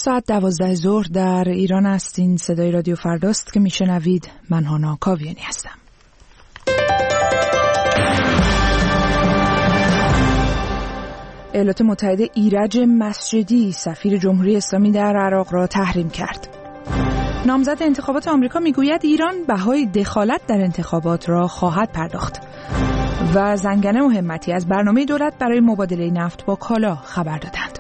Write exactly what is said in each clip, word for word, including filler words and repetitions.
ساعت دوازده ظهر در ایران است. این صدای رادیو فرداست که میشنوید. من هانا کاویانی هستم. ایالات متحده ایرج مسجدی سفیر جمهوری اسلامی در عراق را تحریم کرد. نامزد انتخابات آمریکا میگوید ایران بهای دخالت در انتخابات را خواهد پرداخت. و زنگنه و همتی از برنامه دولت برای مبادله نفت با کالا خبر دادند.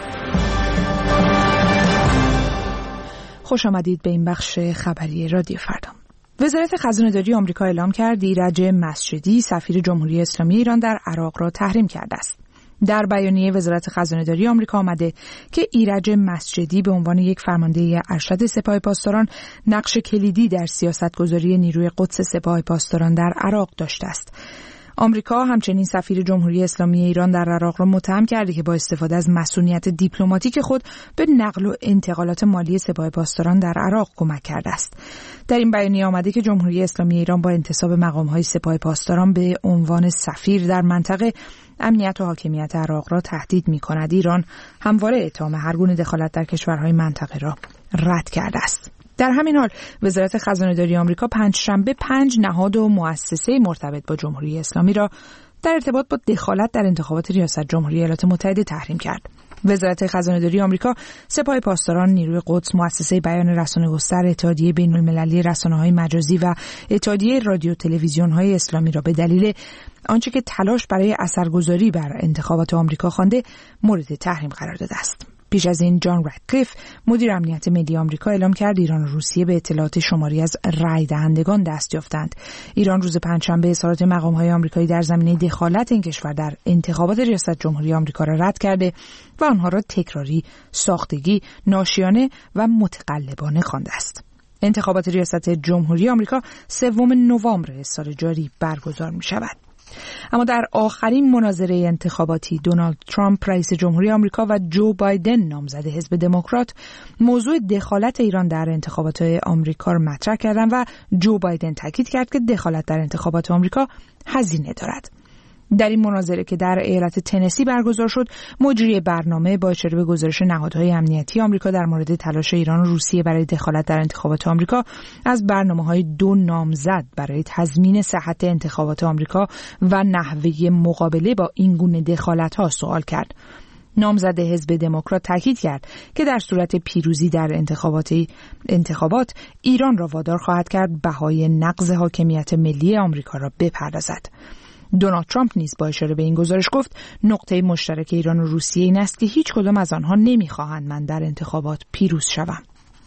خوش آمدید به این بخش خبری رادیو فردا. وزارت خزانه‌داری آمریکا اعلام کرد ایرج مسجدی سفیر جمهوری اسلامی ایران در عراق را تحریم کرده است. در بیانیه وزارت خزانه‌داری آمریکا آمده که ایرج مسجدی به عنوان یک فرمانده ارشد سپاه پاسداران نقش کلیدی در سیاستگذاری نیروی قدس سپاه پاسداران در عراق داشته است. آمریکا همچنین سفیر جمهوری اسلامی ایران در عراق را متهم کرده که با استفاده از مسئولیت دیپلماتیک خود به نقل و انتقالات مالی سپاه پاسداران در عراق کمک کرده است. در این بیانیه آمده که جمهوری اسلامی ایران با انتصاب مقام‌های سپاه پاسداران به عنوان سفیر در منطقه امنیت و حاکمیت عراق را تهدید می‌کند. ایران همواره اتهام هر گونه دخالت در کشورهای منطقه را رد کرده است. در همین حال وزارت خزانه‌داری آمریکا پنجشنبه پنج نهاد و مؤسسه مرتبط با جمهوری اسلامی را در ارتباط با دخالت در انتخابات ریاست جمهوری ایالات متحده تحریم کرد. وزارت خزانه‌داری آمریکا سپاه پاسداران، نیروی قدس، مؤسسه بیان رسانه‌گستر، اتحادیه بین‌المللی رسانه‌های مجازی و اتحادیه رادیو تلویزیون‌های اسلامی را به دلیل آنچه که تلاش برای اثرگذاری بر انتخابات آمریکا خوانده مورد تحریم قرار داده است. پیش از این جان رادکلیف مدیر امنیت ملی آمریکا اعلام کرد ایران و روسیه به اطلاعات شماری از رای دهندگان دست یافتند. ایران روز پنجشنبه اظهارات مقام‌های آمریکایی در زمینه دخالت این کشور در انتخابات ریاست جمهوری آمریکا را رد کرده و آنها را تکراری، ساختگی، ناشیانه و متقلبانه خوانده است. انتخابات ریاست جمهوری آمریکا سوم نوامبر سال جاری برگزار می‌شود. اما در آخرین مناظره انتخاباتی دونالد ترامپ رئیس جمهوری آمریکا و جو بایدن نامزد حزب دموکرات موضوع دخالت ایران در انتخابات آمریکا را مطرح کردند و جو بایدن تاکید کرد که دخالت در انتخابات آمریکا هزینه دارد. در این مناظره که در ایالت تنسی برگزار شد، مجری برنامه با اشاره به گزارش نهادهای امنیتی آمریکا در مورد تلاش ایران و روسیه برای دخالت در انتخابات آمریکا از برنامه‌های دو نامزد برای تضمین صحت انتخابات آمریکا و نحوه مقابله با این گونه دخالت‌ها سوال کرد. نامزد حزب دموکرات تاکید کرد که در صورت پیروزی در انتخابات انتخابات ایران را وادار خواهد کرد بهای نقض حاکمیت ملی آمریکا را بپردازد. دونالد ترامپ نیز با اشاره به این گزارش گفت نقطه مشترک ایران و روسیه این است که هیچ کدام از آنها نمی‌خواهند من در انتخابات پیروز شوم.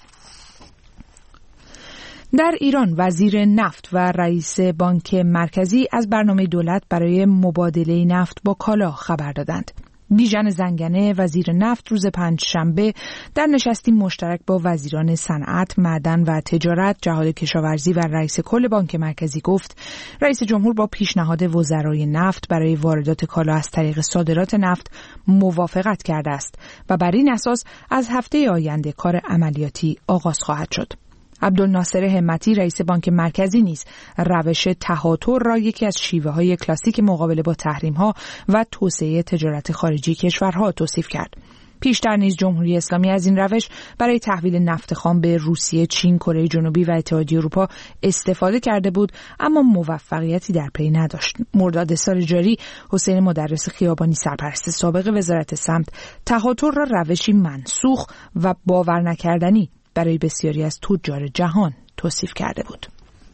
در ایران وزیر نفت و رئیس بانک مرکزی از برنامه دولت برای مبادله نفت با کالا خبر دادند. بیژن زنگنه وزیر نفت روز پنجشنبه در نشستی مشترک با وزیران صنعت، معدن و تجارت، جهاد کشاورزی و رئیس کل بانک مرکزی گفت رئیس جمهور با پیشنهاد وزرای نفت برای واردات کالا از طریق صادرات نفت موافقت کرده است و بر این اساس از هفته آینده کار عملیاتی آغاز خواهد شد. عبدالناصر همتی رئیس بانک مرکزی نیز روش تهاتر را یکی از شیوه‌های کلاسیک مقابله با تحریم‌ها و توسعه تجارت خارجی کشورها توصیف کرد. پیشتر نیز جمهوری اسلامی از این روش برای تحویل نفت خام به روسیه، چین، کره جنوبی و اتحادیه اروپا استفاده کرده بود اما موفقیتی در پی نداشت. مرداد سال جاری حسین مدرس خیابانی سرپرست سابق وزارت سمت تهاتر را روشی منسوخ و باور نکردنی برای بسیاری از تجار جهان توصیف کرده بود.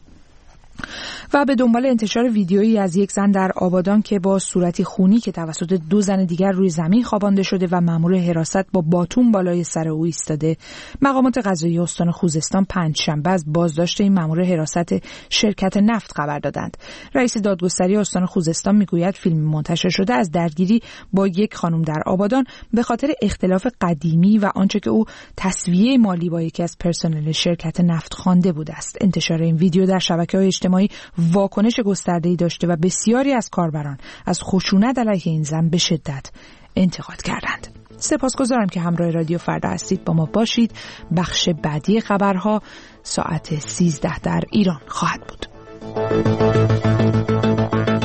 و به دنبال انتشار ویدیویی از یک زن در آبادان که با صورتی خونی که توسط دو زن دیگر روی زمین خوابانده شده و مأمور حراست با باتون بالای سر او ایستاده، مقامات قضایی استان خوزستان پنجشنبه از بازداشت این مأمور حراست شرکت نفت خبر دادند. رئیس دادگستری استان خوزستان میگوید فیلم منتشر شده از درگیری با یک خانم در آبادان به خاطر اختلاف قدیمی و آنچه که او تسویه مالی با یکی از پرسنل شرکت نفت خوانده بوده است. انتشار این ویدیو در شبکه‌های اجتماعی واکنش گسترده‌ای داشته و بسیاری از کاربران از خشونت علیه این زن به شدت انتقاد کردند. سپاسگزارم که همراه رادیو فردا هستید. با ما باشید. بخش بعدی خبرها ساعت سیزده در ایران خواهد بود.